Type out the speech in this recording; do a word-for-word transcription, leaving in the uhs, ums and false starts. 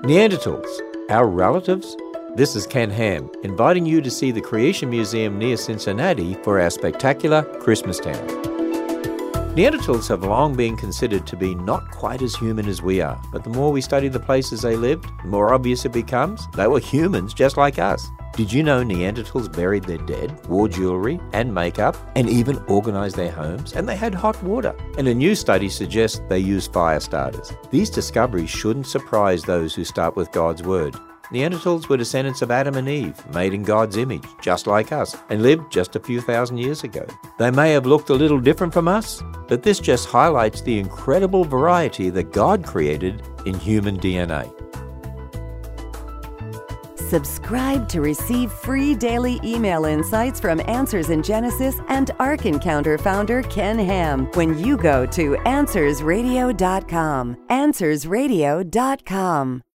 Neanderthals, our relatives? This is Ken Ham, inviting you to see the Creation Museum near Cincinnati for our spectacular Christmas Town. Neanderthals have long been considered to be not quite as human as we are, but the more we study the places they lived, the more obvious it becomes they were humans just like us. Did you know Neanderthals buried their dead, wore jewelry and makeup, and even organized their homes? And they had hot water. And a new study suggests they used fire starters. These discoveries shouldn't surprise those who start with God's Word. Neanderthals were descendants of Adam and Eve, made in God's image, just like us, and lived just a few thousand years ago. They may have looked a little different from us, but this just highlights the incredible variety that God created in human D N A. Subscribe to receive free daily email insights from Answers in Genesis and Ark Encounter founder Ken Ham when you go to answers radio dot com. answers radio dot com.